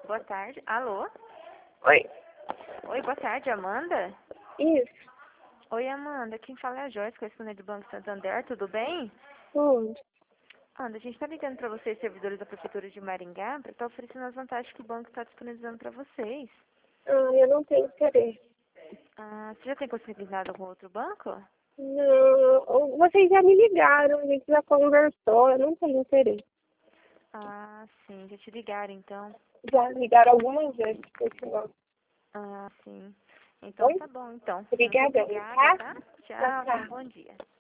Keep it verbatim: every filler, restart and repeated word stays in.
Boa tarde. Alô? Oi. Oi, boa tarde, Amanda? Isso. Oi, Amanda. Quem fala é a Joyce, correspondente do Banco Santander. Tudo bem? Onde? Amanda, a gente está ligando para vocês, servidores da Prefeitura de Maringá, para estar oferecendo as vantagens que o banco está disponibilizando para vocês. Ah, eu não tenho interesse. Ah, você já tem conseguido nada com outro banco? Não, vocês já me ligaram, a gente já conversou, eu não tenho interesse. Ah, sim. Já te ligaram, então. Já ligaram algumas vezes por esse nome. Ah, sim. Então Oi? tá bom, então. Muito Obrigadão, obrigada, tá? tá? Tchau, Tchau, tenha um tchau. bom dia.